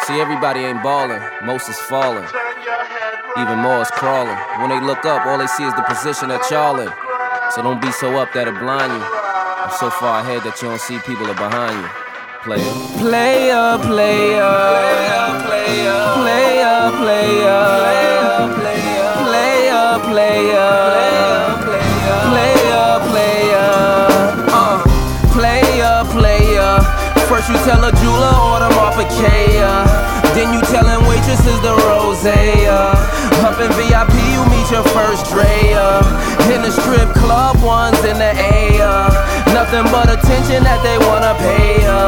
See, everybody ain't ballin', most is falling. Even more is crawling. When they look up, all they see is the position that y'all in. So don't be so up that it blind you. I'm so far ahead that you don't see people are behind you. Player. Player, player. Player, player. Player, player. Player, player. Player, player. Player, player. First you tell a jeweler, order Marpacaya. Then you tellin' waitresses the rosé. Up in VIP, you meet your first Drea. In the strip club, one's in the air. Nothing but attention that they wanna pay.